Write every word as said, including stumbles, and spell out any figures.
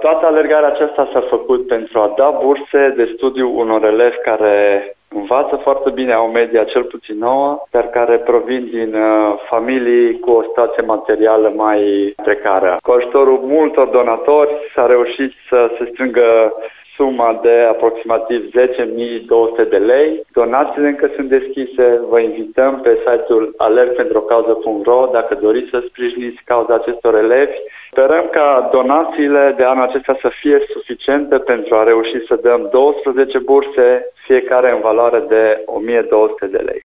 Toată alergarea aceasta s-a făcut pentru a da burse de studiu unor elevi care învață foarte bine, au media cel puțin nouă, dar care provin din uh, familii cu o situație materială mai precară. Cu ajutorul multor donatori s-a reușit să se strângă suma de aproximativ zece mii două sute de lei. Donațiile încă sunt deschise. Vă invităm pe site-ul alerg pentru o cauză punct ro dacă doriți să sprijiniți cauza acestor elevi. Sperăm ca donațiile de anul acesta să fie suficiente pentru a reuși să dăm douăsprezece burse, fiecare în valoare de o mie două sute de lei.